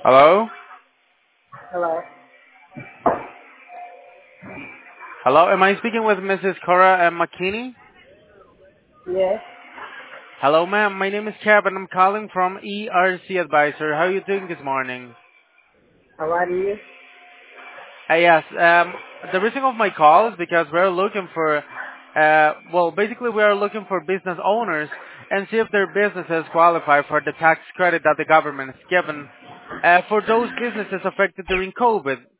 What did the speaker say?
Hello? Hello. Hello, am I speaking with Mrs. Cora McKinney? Yes. Hello, ma'am. My name is Chab and I'm calling from ERC Advisor. How are you doing this morning? How are you? Yes, the reason of my call is because we're looking for, basically we are looking for business owners and see if their businesses qualify for the tax credit that the government has given for those businesses affected during COVID.